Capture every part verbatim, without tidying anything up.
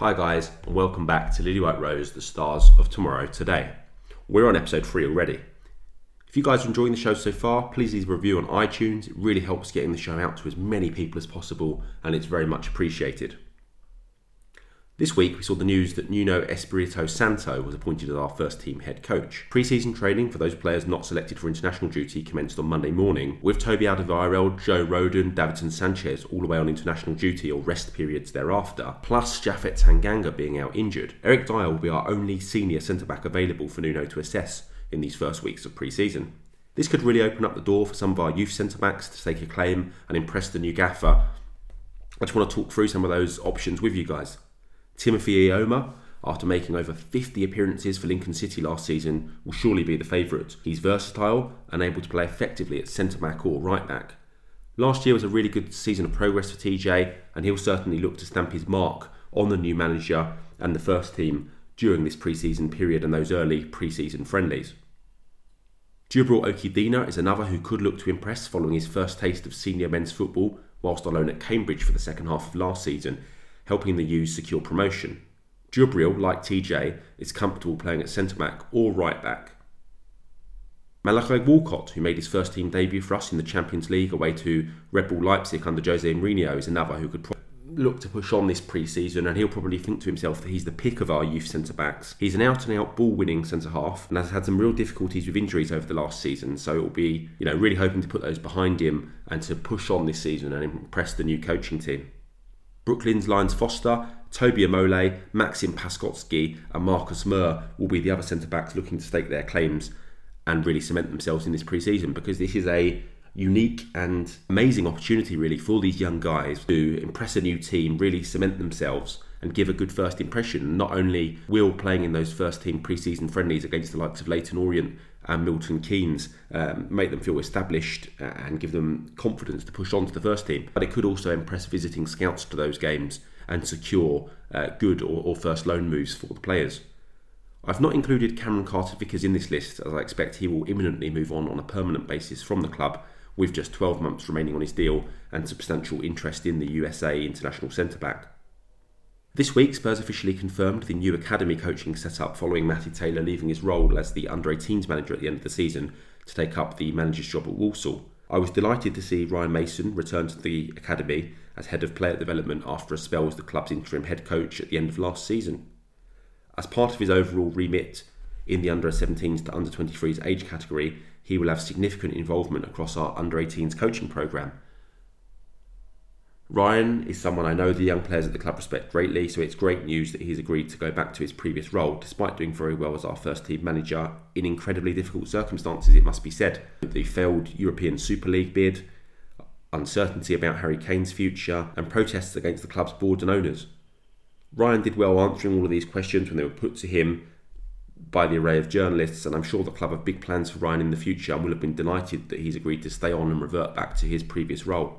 Hi guys, and welcome back to Lily White Rose, the stars of tomorrow today. We're on episode three already. If you guys are enjoying the show so far, please leave a review on iTunes. It really helps getting the show out to as many people as possible, and it's very much appreciated. This week we saw the news that Nuno Espirito Santo was appointed as our first team head coach. Pre-season training for those players not selected for international duty commenced on Monday morning, with Toby Alderweireld, Joe Rodon, Davinson Sanchez all away on international duty or rest periods thereafter, plus Japhet Tanganga being out injured. Eric Dyer will be our only senior centre-back available for Nuno to assess in these first weeks of pre-season. This could really open up the door for some of our youth centre-backs to stake a claim and impress the new gaffer. I just want to talk through some of those options with you guys. Timothy Ioma, after making over fifty appearances for Lincoln City last season, will surely be the favourite. He's versatile and able to play effectively at centre-back or right-back. Last year was a really good season of progress for T J, and he'll certainly look to stamp his mark on the new manager and the first team during this pre-season period and those early pre-season friendlies. Djibril Okidina is another who could look to impress following his first taste of senior men's football whilst on loan at Cambridge for the second half of last season, helping the U's secure promotion. Djibril, like T J, is comfortable playing at centre-back or right-back. Malachi Walcott, who made his first team debut for us in the Champions League away to Red Bull Leipzig under Jose Mourinho, is another who could pro- look to push on this pre-season, and he'll probably think to himself that he's the pick of our youth centre-backs. He's an out-and-out ball-winning centre-half and has had some real difficulties with injuries over the last season, so it will be, you know, really hoping to put those behind him and to push on this season and impress the new coaching team. Brooklyn's Lyons Foster, Toby Amole, Maxim Paskotsky and Marcus Murr will be the other centre-backs looking to stake their claims and really cement themselves in this pre-season, because this is a unique and amazing opportunity really for these young guys to impress a new team, really cement themselves and give a good first impression. Not only will playing in those first team pre-season friendlies against the likes of Leyton Orient and Milton Keynes um, make them feel established and give them confidence to push on to the first team, but it could also impress visiting scouts to those games and secure uh, good or, or first loan moves for the players. I've not included Cameron Carter-Vickers in this list, as I expect he will imminently move on on a permanent basis from the club with just twelve months remaining on his deal and substantial interest in the U S A international centre-back. This week, Spurs officially confirmed the new academy coaching setup following Matty Taylor leaving his role as the under eighteens manager at the end of the season to take up the manager's job at Walsall. I was delighted to see Ryan Mason return to the academy as head of player development after a spell as the club's interim head coach at the end of last season. As part of his overall remit in the under seventeens to under twenty-threes age category, he will have significant involvement across our under eighteens coaching programme. Ryan is someone I know the young players at the club respect greatly, so it's great news that he's agreed to go back to his previous role, despite doing very well as our first team manager in incredibly difficult circumstances, it must be said. The failed European Super League bid, uncertainty about Harry Kane's future, and protests against the club's board and owners. Ryan did well answering all of these questions when they were put to him by the array of journalists, and I'm sure the club have big plans for Ryan in the future and will have been delighted that he's agreed to stay on and revert back to his previous role.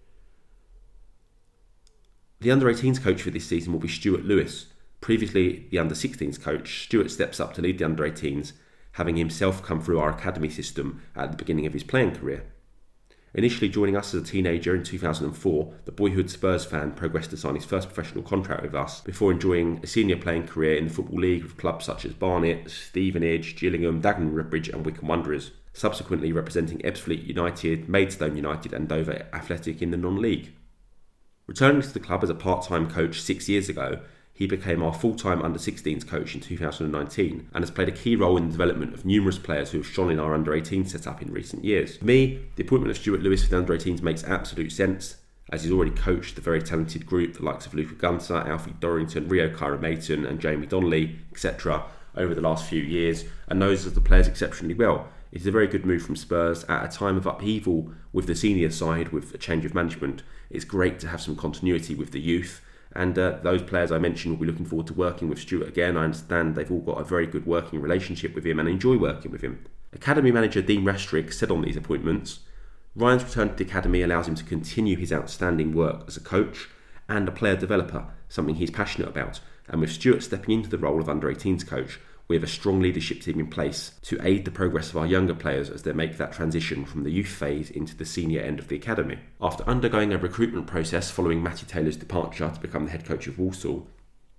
The under eighteens coach for this season will be Stuart Lewis. Previously the under sixteens coach, Stuart steps up to lead the under eighteens, having himself come through our academy system at the beginning of his playing career. Initially joining us as a teenager in two thousand four, the boyhood Spurs fan progressed to sign his first professional contract with us before enjoying a senior playing career in the Football League with clubs such as Barnet, Stevenage, Gillingham, Dagenham Redbridge and Wycombe Wanderers, subsequently representing Ebbsfleet United, Maidstone United and Dover Athletic in the non-league. Returning to the club as a part-time coach six years ago, he became our full-time under sixteens coach in two thousand nineteen and has played a key role in the development of numerous players who have shone in our under eighteens setup in recent years. For me, the appointment of Stuart Lewis for the under eighteens makes absolute sense, as he's already coached the very talented group, the likes of Luca Gunter, Alfie Dorrington, Rio Kyra-Mayton and Jamie Donnelly, et cetera, over the last few years, and knows the players exceptionally well. It is a very good move from Spurs at a time of upheaval with the senior side, with a change of management. It's great to have some continuity with the youth, and uh, those players I mentioned will be looking forward to working with Stuart again. I understand they've all got a very good working relationship with him and enjoy working with him. Academy manager Dean Rastrick said on these appointments, Ryan's return to the academy allows him to continue his outstanding work as a coach and a player developer, something he's passionate about, and with Stuart stepping into the role of under eighteens coach, we have a strong leadership team in place to aid the progress of our younger players as they make that transition from the youth phase into the senior end of the academy. After undergoing a recruitment process following Matty Taylor's departure to become the head coach of Walsall,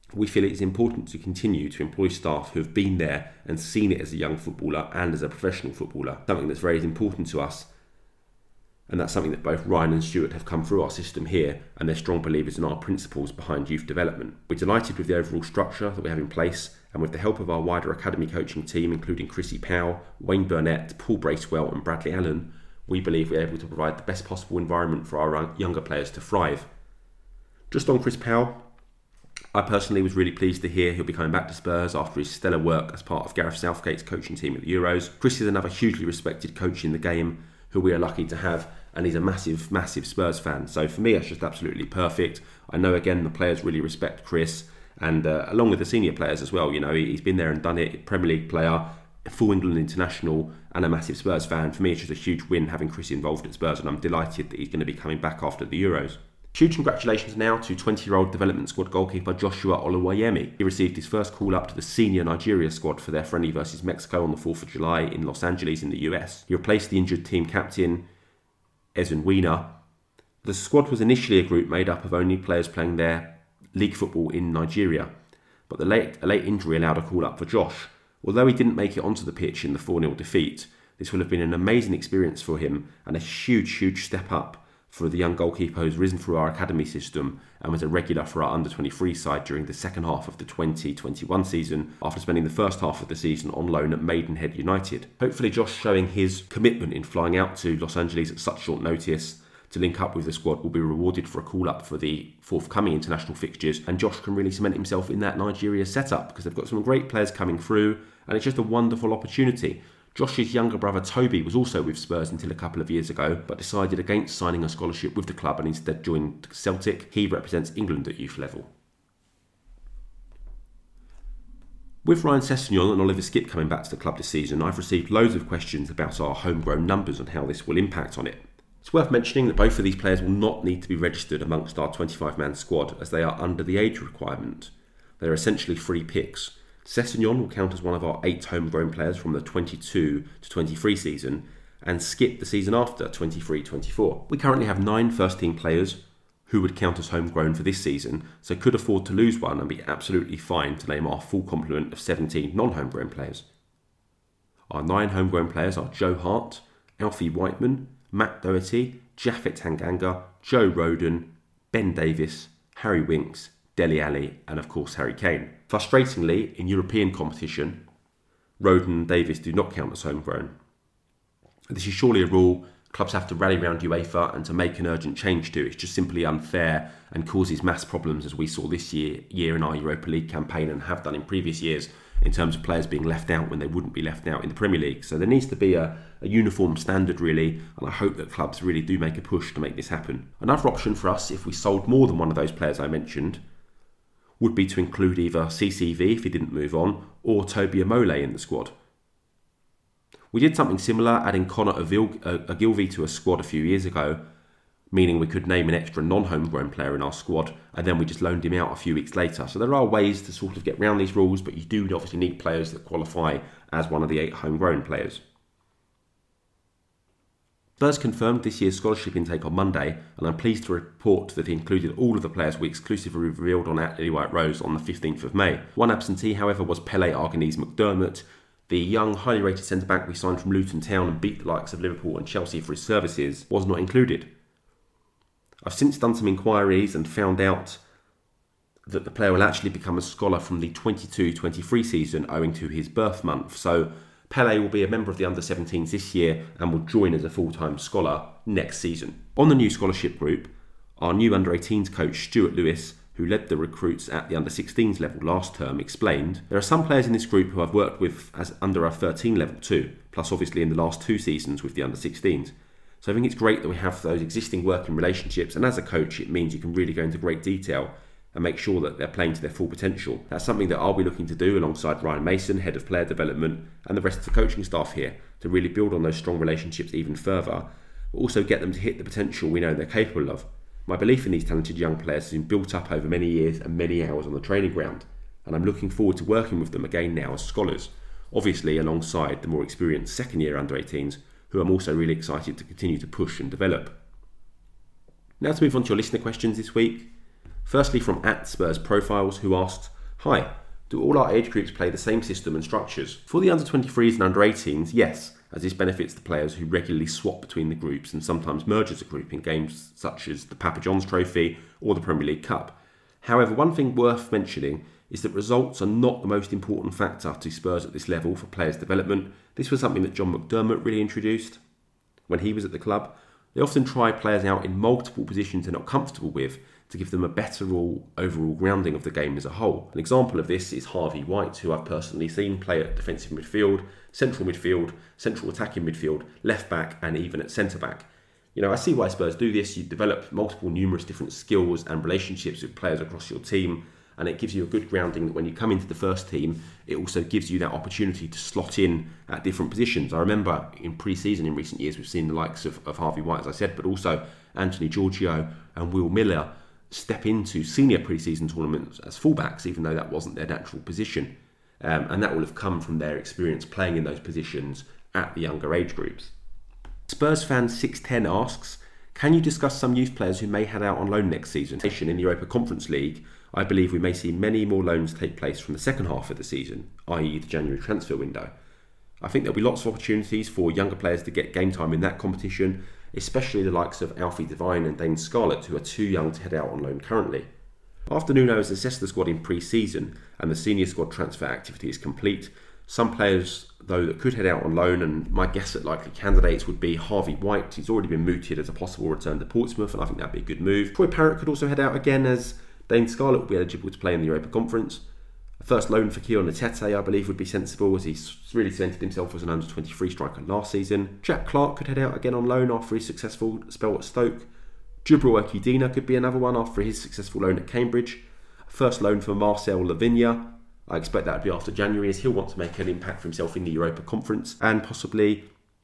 We feel it's important to continue to employ staff who have been there and seen it as a young footballer and as a professional footballer, something that's very important to us. And that's something that both Ryan and Stuart have come through our system here, and they're strong believers in our principles behind youth development. We're delighted with the overall structure that we have in place, and with the help of our wider academy coaching team, including Chrissy Powell, Wayne Burnett, Paul Bracewell and Bradley Allen, we believe we're able to provide the best possible environment for our younger players to thrive. Just on Chris Powell, I personally was really pleased to hear he'll be coming back to Spurs after his stellar work as part of Gareth Southgate's coaching team at the Euros. Chris is another hugely respected coach in the game who we are lucky to have, and he's a massive, massive Spurs fan. So for me, that's just absolutely perfect. I know, again, the players really respect Chris, and uh, along with the senior players as well. You know, he's been there and done it, Premier League player, full England international, and a massive Spurs fan. For me, it's just a huge win having Chris involved at Spurs, and I'm delighted that he's going to be coming back after the Euros. Huge congratulations now to twenty-year-old development squad goalkeeper Joshua Oluwayemi. He received his first call up to the senior Nigeria squad for their friendly versus Mexico on the fourth of July in Los Angeles in the U S. He replaced the injured team captain Ezun Wina. The squad was initially a group made up of only players playing their league football in Nigeria, but the late, a late injury allowed a call up for Josh. Although he didn't make it onto the pitch in the four nil defeat, this will have been an amazing experience for him and a huge, huge step up for the young goalkeeper who's risen through our academy system and was a regular for our under twenty-three side during the second half of the twenty twenty-one season after spending the first half of the season on loan at Maidenhead United. Hopefully Josh, showing his commitment in flying out to Los Angeles at such short notice to link up with the squad, will be rewarded for a call-up for the forthcoming international fixtures, and Josh can really cement himself in that Nigeria setup because they've got some great players coming through and it's just a wonderful opportunity. Josh's younger brother Toby was also with Spurs until a couple of years ago, but decided against signing a scholarship with the club and instead joined Celtic. He represents England at youth level. With Ryan Sessegnon and Oliver Skipp coming back to the club this season, I've received loads of questions about our homegrown numbers and how this will impact on it. It's worth mentioning that both of these players will not need to be registered amongst our twenty-five man squad as they are under the age requirement. They're essentially free picks. Sessegnon will count as one of our eight homegrown players from the twenty-two to twenty-three season, and Skipp the season after, twenty-three twenty-four. We currently have nine first-team players who would count as homegrown for this season, so could afford to lose one and be absolutely fine to name our full complement of seventeen non-homegrown players. Our nine homegrown players are Joe Hart, Alfie Whiteman, Matt Doherty, Japhet Tanganga, Joe Roden, Ben Davis, Harry Winks, Dele Alli, and of course Harry Kane. Frustratingly, in European competition, Roden and Davis do not count as homegrown. This is surely a rule clubs have to rally around UEFA and to make an urgent change to. It's just simply unfair and causes mass problems, as we saw this year, year in our Europa League campaign and have done in previous years, in terms of players being left out when they wouldn't be left out in the Premier League. So there needs to be a, a uniform standard really, and I hope that clubs really do make a push to make this happen. Another option for us, if we sold more than one of those players I mentioned, would be to include either C C V if he didn't move on, or Toby Amole in the squad. We did something similar, adding Connor Ogilvie to a squad a few years ago, meaning we could name an extra non-homegrown player in our squad, and then we just loaned him out a few weeks later. So there are ways to sort of get around these rules, but you do obviously need players that qualify as one of the eight homegrown players. Spurs confirmed this year's scholarship intake on Monday, and I'm pleased to report that it included all of the players we exclusively revealed on at Lily White Rose on the fifteenth of May. One absentee, however, was Pele Arganese McDermott, the young, highly rated centre-back we signed from Luton Town and beat the likes of Liverpool and Chelsea for his services, was not included. I've since done some inquiries and found out that the player will actually become a scholar from the twenty-two twenty-three season owing to his birth month. So Pele will be a member of the under seventeens this year and will join as a full-time scholar next season. On the new scholarship group, our new under eighteens coach Stuart Lewis, who led the recruits at the under sixteens level last term, explained, there are some players in this group who I've worked with as under our thirteen level too, plus obviously in the last two seasons with the under sixteens. So I think it's great that we have those existing working relationships, and as a coach it means you can really go into great detail and make sure that they're playing to their full potential. That's something that I'll be looking to do alongside Ryan Mason, Head of Player Development, and the rest of the coaching staff here to really build on those strong relationships even further, but also get them to hit the potential we know they're capable of. My belief in these talented young players has been built up over many years and many hours on the training ground, and I'm looking forward to working with them again now as scholars, obviously alongside the more experienced second year under eighteens, who I'm also really excited to continue to push and develop. Now to move on to your listener questions this week. Firstly from at Spurs Profiles, who asked, Hi, do all our age groups play the same system and structures? For the under twenty-threes and under eighteens, yes, as this benefits the players who regularly swap between the groups and sometimes merge as a group in games such as the Papa John's Trophy or the Premier League Cup. However, one thing worth mentioning is that results are not the most important factor to Spurs at this level for players' development. This was something that John McDermott really introduced when he was at the club. They often try players out in multiple positions they're not comfortable with to give them a better overall grounding of the game as a whole. An example of this is Harvey White, who I've personally seen play at defensive midfield, central midfield, central attacking midfield, left back and even at centre back. You know, I see why Spurs do this. You develop multiple, numerous different skills and relationships with players across your team, and it gives you a good grounding that when you come into the first team, it also gives you that opportunity to slot in at different positions. I remember in pre-season in recent years, we've seen the likes of, of Harvey White, as I said, but also Anthony Giorgio and Will Miller step into senior pre-season tournaments as fullbacks, even though that wasn't their natural position. Um, and that will have come from their experience playing in those positions at the younger age groups. Spurs fan six ten asks, can you discuss some youth players who may head out on loan next season? In the Europa Conference League, I believe we may see many more loans take place from the second half of the season, that is the January transfer window. I think there'll be lots of opportunities for younger players to get game time in that competition, especially the likes of Alfie Devine and Dane Scarlett, who are too young to head out on loan currently. After Nuno has assessed the squad in pre-season and the senior squad transfer activity is complete, some players, though, that could head out on loan, and my guess at likely candidates would be Harvey White. He's already been mooted as a possible return to Portsmouth, and I think that'd be a good move. Troy Parrott could also head out again, as Dane Scarlett will be eligible to play in the Europa Conference. A first loan for Keon Ntete, I believe, would be sensible, as he's really cemented himself as an under twenty-three striker last season. Jack Clark could head out again on loan after his successful spell at Stoke. Djibril Ekidina could be another one after his successful loan at Cambridge. A first loan for Marcel Lavinia. I expect that would be after January, as he'll want to make an impact for himself in the Europa Conference. And possibly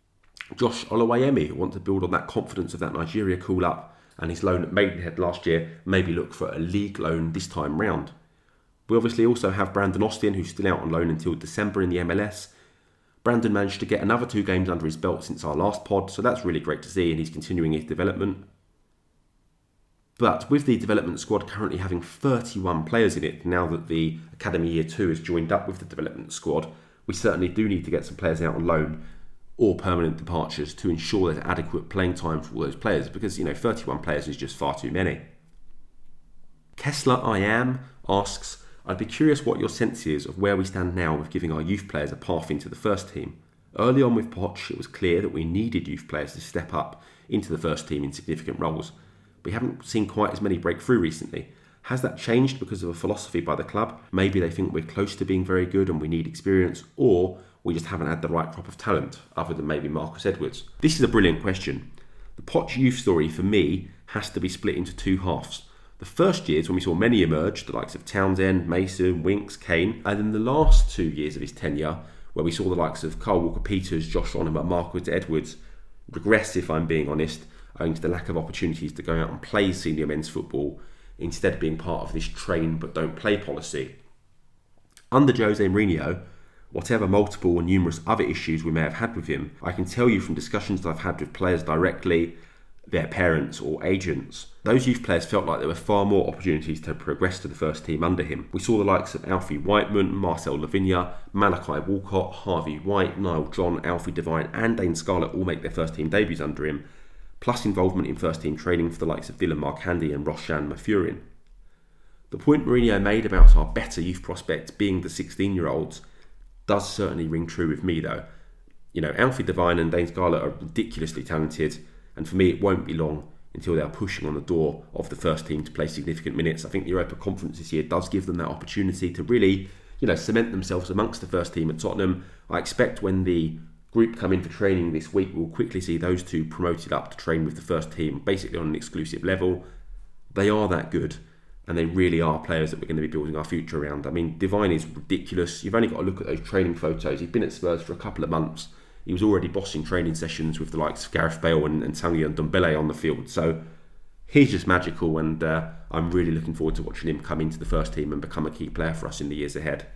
Josh Oluwayemi, who want to build on that confidence of that Nigeria call-up and his loan at Maidenhead last year, maybe look for a league loan this time round. We obviously also have Brandon Austin, who's still out on loan until December in the M L S. Brandon managed to get another two games under his belt since our last pod, so that's really great to see, and he's continuing his development. But with the development squad currently having thirty-one players in it, now that the Academy Year two has joined up with the development squad, we certainly do need to get some players out on loan or permanent departures to ensure there's adequate playing time for all those players, because, you know, thirty-one players is just far too many. Kessler I Am asks, I'd be curious what your sense is of where we stand now with giving our youth players a path into the first team. Early on with Poch, it was clear that we needed youth players to step up into the first team in significant roles. We haven't seen quite as many break through recently. Has that changed because of a philosophy by the club? Maybe they think we're close to being very good and we need experience, or we just haven't had the right crop of talent, other than maybe Marcus Edwards. This is a brilliant question. The Poch youth story, for me, has to be split into two halves. The first years when we saw many emerge, the likes of Townsend, Mason, Winks, Kane, and then the last two years of his tenure, where we saw the likes of Carl Walker-Peters, Josh Onoma, Marcus Edwards regress, if I'm being honest, owing to the lack of opportunities to go out and play senior men's football, instead of being part of this train but don't play policy. Under Jose Mourinho, whatever multiple or numerous other issues we may have had with him, I can tell you from discussions that I've had with players directly, their parents or agents, those youth players felt like there were far more opportunities to progress to the first team under him. We saw the likes of Alfie Whiteman, Marcel Lavinia, Malachi Walcott, Harvey White, Niall John, Alfie Devine and Dane Scarlett all make their first team debuts under him, plus involvement in first team training for the likes of Dylan Marcandy and Roshan Mathurin. The point Mourinho made about our better youth prospects being the sixteen-year-olds does certainly ring true with me, though. You know, Alfie Devine and Dane Scarlett are ridiculously talented, and for me it won't be long until they are pushing on the door of the first team to play significant minutes. I think the Europa Conference this year does give them that opportunity to really, you know, cement themselves amongst the first team at Tottenham. I expect when the group come in for training this week, we'll quickly see those two promoted up to train with the first team, basically on an exclusive level. They are that good, and they really are players that we're going to be building our future around. I mean, Devine is ridiculous. You've only got to look at those training photos. He's been at Spurs for a couple of months. He was already bossing training sessions with the likes of Gareth Bale and, and Tanguy Ndombele on the field. So he's just magical, and uh, I'm really looking forward to watching him come into the first team and become a key player for us in the years ahead.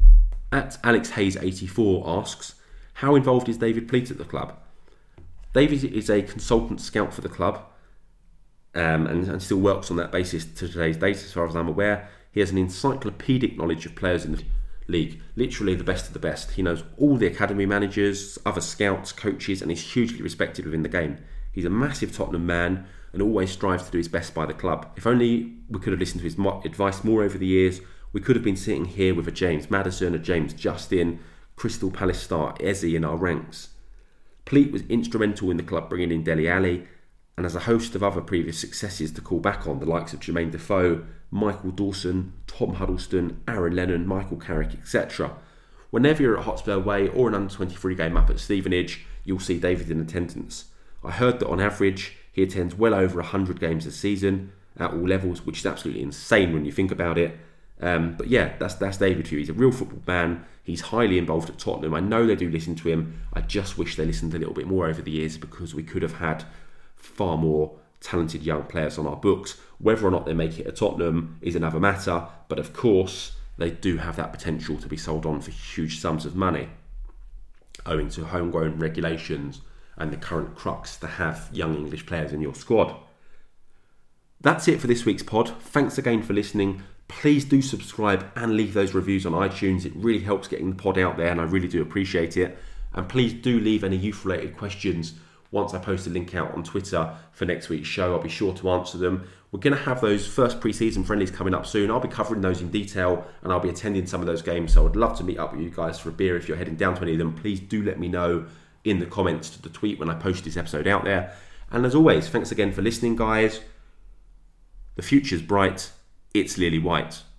At Alex Hayes eighty-four asks, how involved is David Pleat at the club? David is a consultant scout for the club um, and, and still works on that basis to today's date, as far as I'm aware. He has an encyclopedic knowledge of players in the league, literally the best of the best. He knows all the academy managers, other scouts, coaches, and is hugely respected within the game. He's a massive Tottenham man and always strives to do his best by the club. If only we could have listened to his advice more over the years, we could have been sitting here with a James Maddison, a James Justin, Crystal Palace star Eze in our ranks. Pleat was instrumental in the club bringing in Dele Alli, and has a host of other previous successes to call back on, the likes of Jermaine Defoe, Michael Dawson, Tom Huddleston, Aaron Lennon, Michael Carrick, et cetera. Whenever you're at Hotspur Away or an under twenty-three game up at Stevenage, you'll see David in attendance. I heard that on average, he attends well over one hundred games a season at all levels, which is absolutely insane when you think about it. Um, but yeah, that's that's David for you. He's a real football man. He's highly involved at Tottenham. I know they do listen to him. I just wish they listened a little bit more over the years, because we could have had far more talented young players on our books. Whether or not they make it at Tottenham is another matter, but of course they do have that potential to be sold on for huge sums of money, owing to homegrown regulations and the current crux to have young English players in your squad. That's it for this week's pod. Thanks again for listening. Please do subscribe and leave those reviews on iTunes. It really helps getting the pod out there, and I really do appreciate it. And please do leave any youth-related questions once I post a link out on Twitter for next week's show. I'll be sure to answer them. We're going to have those first pre-season friendlies coming up soon. I'll be covering those in detail, and I'll be attending some of those games. So I'd love to meet up with you guys for a beer if you're heading down to any of them. Please do let me know in the comments to the tweet when I post this episode out there. And as always, thanks again for listening, guys. The future's bright. It's Lily White.